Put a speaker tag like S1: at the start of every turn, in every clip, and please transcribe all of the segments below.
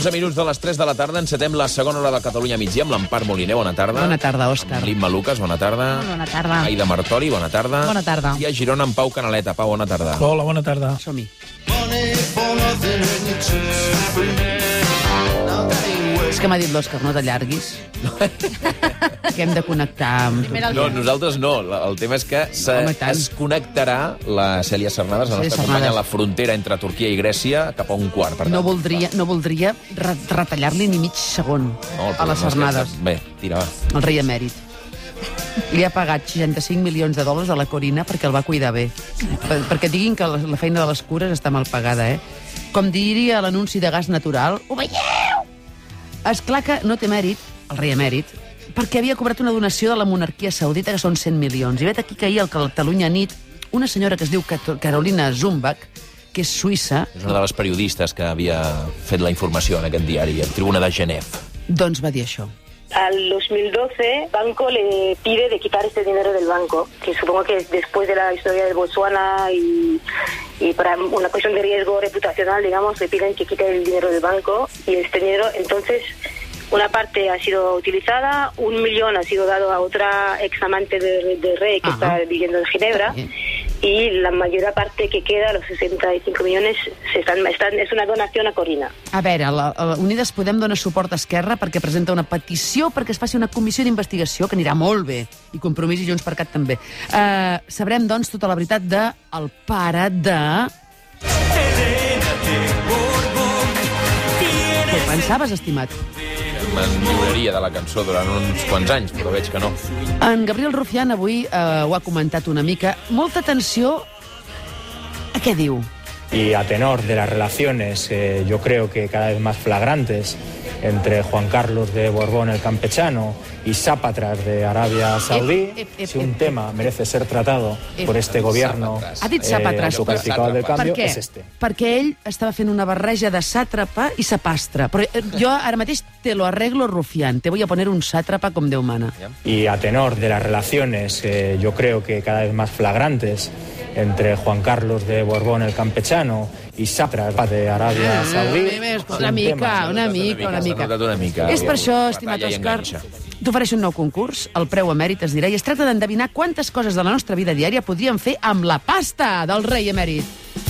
S1: 11 minuts de les 3 de la tarda. Encetem la segona hora de Catalunya migdia amb l'Empar Moliner. Bona tarda.
S2: Bona tarda, Òscar.
S1: Amb l'Imma Lucas, bona tarda.
S2: Bona tarda.
S1: Aida Martori, bona tarda.
S2: Bona tarda.
S1: I a Girona amb Pau Canaleta. Pau, bona tarda.
S3: Hola, bona tarda.
S2: Som-hi. És que m'ha dit l'Òscar, no t'allarguis. Que hem de connectar amb...
S1: No, nosaltres no. El tema és que
S2: Home, tant.
S1: es connectarà la Cèlia Cernadas, la nostra companya, a la frontera entre Turquia i Grècia cap a un quart. Per tant,
S2: No voldria retallar-li ni mig segon
S1: No, el
S2: a les
S1: problema és que
S2: Cernadas,
S1: Bé, tira, va.
S2: el rei emèrit. Li ha pagat 65 milions de dòlars a la Corina perquè el va cuidar bé. Perquè diguin que la feina de les cures està mal pagada, eh? Com diria l'anunci de gas natural, ho veieu? Esclar que no té mèrit, el rei emèrit, perquè havia cobrat una donació de la monarquia saudita, que són 100 milions. I vet aquí que ahir al Catalunya nit, una senyora que es diu Carolina Zumbach, que és suïssa,
S1: És una de les periodistes que havia fet la informació en aquest diari, el Tribuna de Genève.
S2: doncs va dir això.
S4: Al 2012, banco le pide de quitar este dinero del banco, que supongo que después de la historia de Botswana y para una cuestión de riesgo reputacional, digamos, le piden que quite el dinero del banco y este dinero, entonces, una parte ha sido utilizada, 1 millón ha sido dado a otra ex amante del rey que está viviendo en Ginebra. Y la mayor parte que queda, los 65 millones, es una donación a Corina.
S2: A veure, Unides Podem dona suport a Esquerra perquè presenta una petició perquè es faci una comissió d'investigació que anirà molt bé, i Compromís i Junts per Cat també. Sabrem, doncs, tota la veritat de el pare de... Què pensaves, estimat?
S1: Me'n lliuraria de la cançó durant uns quants anys, però veig que no.
S2: En Gabriel Rufián avui ho ha comentat una mica. Molta atenció a què diu.
S5: Y a tenor de las relaciones, yo creo que cada vez más flagrantes, entre Juan Carlos de Borbón el Campechano y Sápatras de Arabia Saudí, si un tema merece ser tratado por este gobierno
S2: Ha dit Sápatras.
S5: su calificado del
S2: Per
S5: cambio,
S2: què?
S5: es este.
S2: Perquè ell estava fent una barreja de sàtrapa i sapastre. Però jo ara mateix te lo arreglo, Rufián. Te voy a poner un sàtrapa com Déu mana.
S5: Y a tenor de las relaciones, yo creo que cada vez más flagrantes, entre Juan Carlos de Borbón el Campechano y Sápatras de Arabia Saudí...
S2: Una mica. És per això, estimat Òscar, t'ofereixo un nou concurs, el preu emèrit es dirà, i es tracta d'endevinar quantes coses de la nostra vida diària podríem fer amb la pasta del rei emèrit.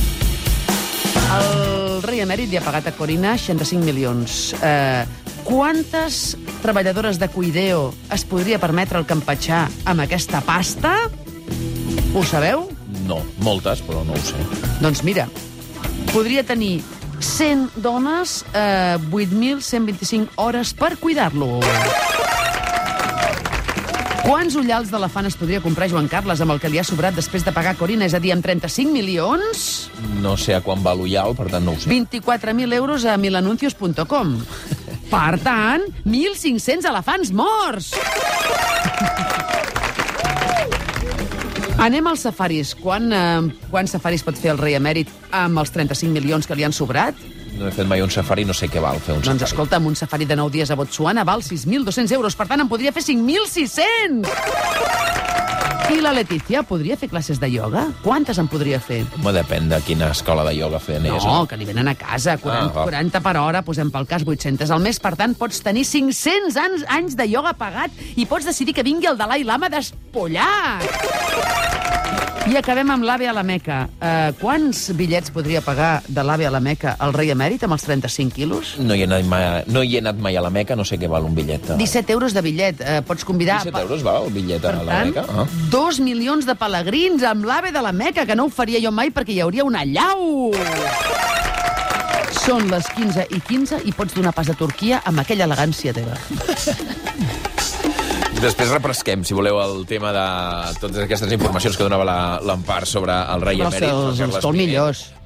S2: El rei emèrit li ha pagat a Corina 65 milions. Quantes treballadores de Cuideo es podria permetre el campatxà amb aquesta pasta? Ho sabeu?
S1: No, moltes, però no ho sé.
S2: Doncs mira, podria tenir 100 dones, 8.125 hores per cuidar-lo. Quants ullals d'elefant es podria comprar Joan Carles amb el que li ha sobrat després de pagar Corina? És a dir, amb 35 milions?
S1: No sé a quan va l'ullal, per tant no ho sé.
S2: 24.000 euros a milanuncios.com. Per tant, 1.500 elefants morts! Anem als safaris. Quants safaris pot fer el rei emèrit amb els 35 milions que li han sobrat?
S1: No he fet mai un safari, no sé què val fer un
S2: Doncs
S1: safari.
S2: escolta'm, un safari de 9 dies a Botswana val 6.200 euros. Per tant, en podria fer 5.600! I la Letícia podria fer classes de ioga? Quantes en podria fer?
S1: Home, depèn de quina escola de ioga anés.
S2: No, que li venen a casa, 40 per hora, posem pel cas 800 al mes. Per tant, pots tenir 500 anys de ioga pagat i pots decidir que vingui el Dalai Lama despullat. I acabem amb l'AVE a la Meca. Quants bitllets podria pagar de l'AVE a la Meca el rei emèrit amb els 35 quilos?
S1: No hi he anat mai a la Meca, no sé què val un bitllet.
S2: 17 euros de bitllet. Pots convidar...
S1: 17 euros val el bitllet a
S2: Per
S1: la
S2: tant,
S1: Meca?
S2: 2 milions de pelegrins amb l'AVE de la Meca, que no ho faria jo mai perquè hi hauria una llau. Són les 15:15 i pots donar pas a Turquia amb aquella elegància teva.
S1: Després refresquem, si voleu, el tema de totes aquestes informacions que donava l'Empar sobre el rei emèrit.
S2: Els millors.